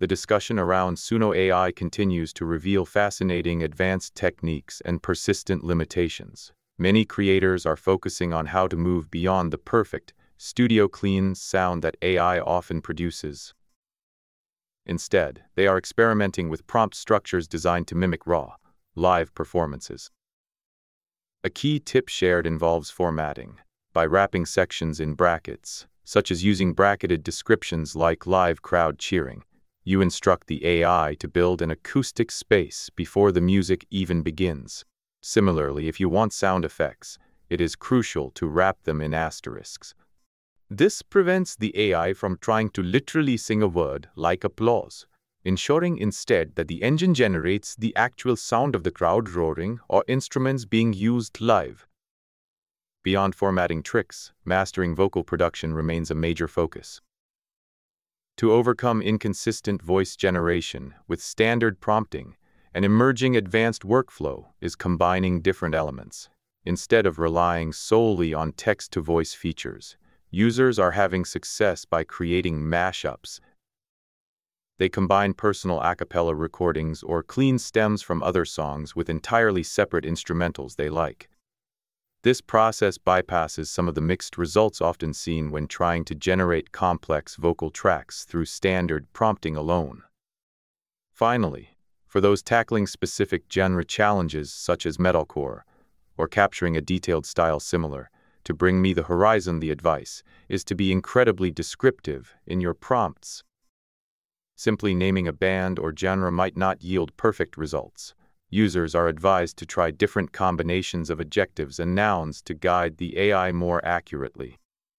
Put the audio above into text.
the discussion around Suno AI continues to reveal fascinating advanced techniques and persistent limitations. Many creators are focusing on how to move beyond the perfect, studio-clean sound that AI often produces. Instead, they are experimenting with prompt structures designed to mimic raw, live performances. A key tip shared involves formatting. By wrapping sections in brackets, such as using bracketed descriptions like live crowd cheering, you instruct the AI to build an acoustic space before the music even begins. Similarly, if you want sound effects, it is crucial to wrap them in asterisks. This prevents the AI from trying to literally sing a word like applause, ensuring instead that the engine generates the actual sound of the crowd roaring or instruments being used live. Beyond formatting tricks, mastering vocal production remains a major focus. To overcome inconsistent voice generation with standard prompting, an emerging advanced workflow is combining different elements. Instead of relying solely on text-to-voice features, users are having success by creating mashups. They combine personal a cappella recordings or clean stems from other songs with entirely separate instrumentals they like. This process bypasses some of the mixed results often seen when trying to generate complex vocal tracks through standard prompting alone. Finally, for those tackling specific genre challenges such as metalcore, or capturing a detailed style similar to Bring Me the Horizon, the advice is to be incredibly descriptive in your prompts. Simply naming a band or genre might not yield perfect results. Users are advised to try different combinations of adjectives and nouns to guide the AI more accurately.